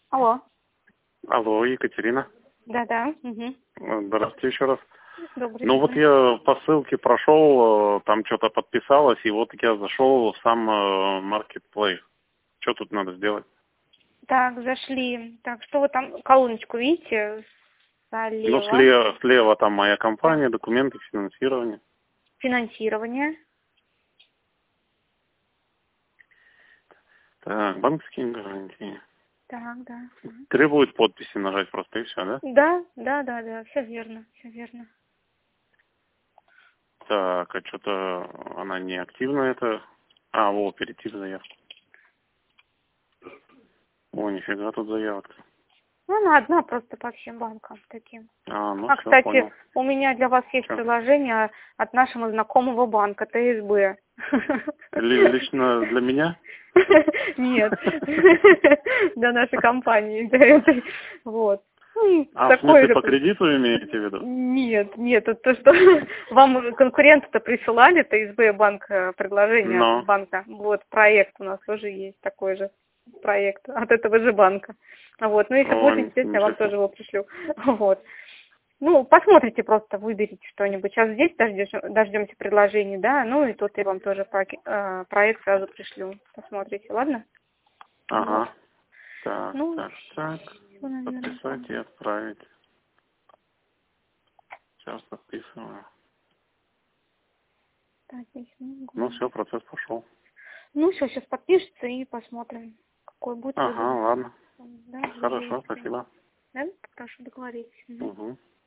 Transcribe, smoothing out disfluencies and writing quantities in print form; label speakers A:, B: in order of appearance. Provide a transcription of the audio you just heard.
A: Алло.
B: Алло, Екатерина.
A: Да-да. Угу.
B: Здравствуйте еще раз.
A: Добрый
B: Ну вот
A: день.
B: я по ссылке прошел, там что-то подписалось, и вот я зашел в сам Marketplace. Что тут надо сделать?
A: Так, зашли. Так, что вы там, колоночку видите?
B: Ну,
A: Слева.
B: слева там моя
A: Так.
B: компания, документы, финансирование.
A: Финансирование.
B: Так, банковские гарантии.
A: Так, да. Мгм.
B: Требует подписи нажать просто и все, да?
A: Да. Все верно, все верно.
B: Так, а что-то она не активна, это... А, вот, перейти в заявку. О, нифига тут заявка.
A: Ну, она одна просто по всем банкам таким.
B: А, ну
A: А,
B: все,
A: кстати,
B: понял.
A: у меня для вас есть
B: Чё?
A: предложение от нашего знакомого банка, ТСБ.
B: Лично для меня?
A: Нет, для нашей компании, для этой, вот. Ну,
B: А, в
A: такой
B: смысле,
A: же,
B: по кредиту имеете в виду?
A: нет, это то, что вам конкуренты-то присылали, ТСБ банк, предложение от
B: Но.
A: банка, вот, проект у нас тоже есть такой же проект от этого же банка, вот, ну, если
B: О,
A: будет интересно, я
B: ничего
A: вам
B: себе.
A: тоже его пришлю, вот. Ну, посмотрите просто, выберите что-нибудь. Сейчас здесь дождемся предложений, да, ну и тут я вам тоже проект сразу пришлю. Посмотрите, ладно? Вот.
B: Ага. Так,
A: Ну,
B: так, так.
A: всё, наверное,
B: Подписать и
A: там.
B: отправить. Сейчас подписываю.
A: Так, здесь
B: Ну
A: могу.
B: все, процесс пошел.
A: Ну, все, сейчас подпишется и посмотрим, какой будет
B: Ага,
A: выбор.
B: ладно.
A: Да,
B: Хорошо,
A: выберите.
B: спасибо.
A: Да? Прошу договорить.
B: Угу.